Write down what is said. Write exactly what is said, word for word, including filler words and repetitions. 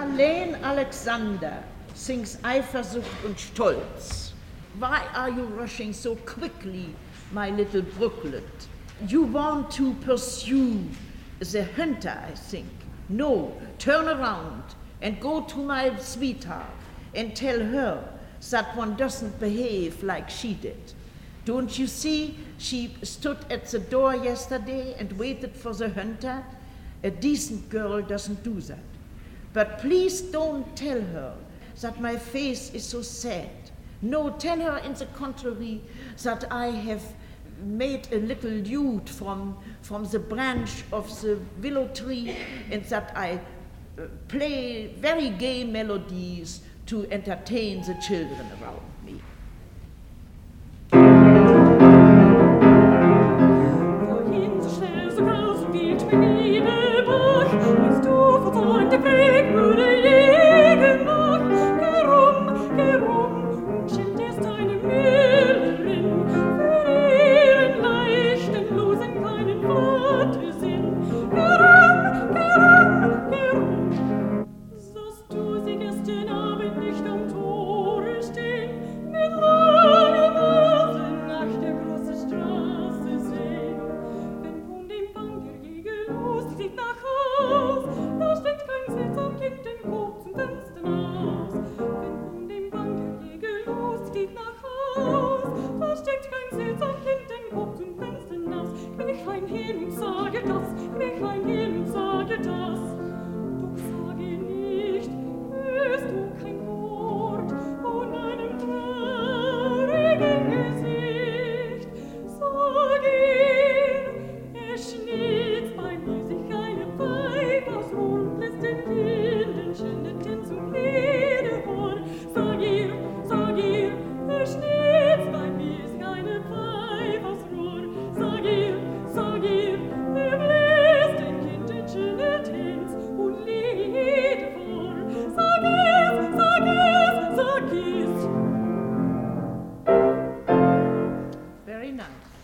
Marlene Alexander sings Eifersucht und Stolz. Why are you rushing so quickly, my little brooklet? You want to pursue the hunter, I think. No, turn around and go to my sweetheart and tell her that one doesn't behave like she did. Don't you see, she stood at the door yesterday and waited for the hunter? A decent girl doesn't do that. But please don't tell her that my face is so sad. No, tell her in the contrary that I have made a little lute from, from the branch of the willow tree and that I uh, play very gay melodies to entertain the children around me. Wohin so schnell, so groß, so wild, mein Liebebach, willst du versäumt der Weg, würde jegen Nacht, geh rum, geh rum, und schilt erst eine Müllerin, für ihren leichten, losen, kleinen Vatersinn. Geh rum, geh rum, geh rum, sahst du sie gestern Abend nicht am Tore stehen, mit langen Nasen nach der großen Straße sehen. Wenn von dem Bankerjäger los, sie sieht nach Haus, da steckt kein seltsam Kind den Kopf zum Fenster hinaus. Wenn von dem Bankerjäger los, sie sieht nach Haus, da steckt kein seltsam Kind den Kopf zum Fenster hinaus. Bin ich heim hin und sage das, bin ich heim hin und sage das. Doch sage nicht, hörst du kein Wort von einem traurigen Gesicht. Sag ihm, er schnitt bei mir sich eine Pfeif aus Rohr und lässt den Kindern schöne Tänze und Lieder vor. Sag ihr, sag ihr, er schnitt bei mir sich eine Pfeif aus Rohr. Sag ihr, sag ihr, er bläst den Kindern schöne Tänze und Lieder vor. Sag es, sag es, sag es. Very nice.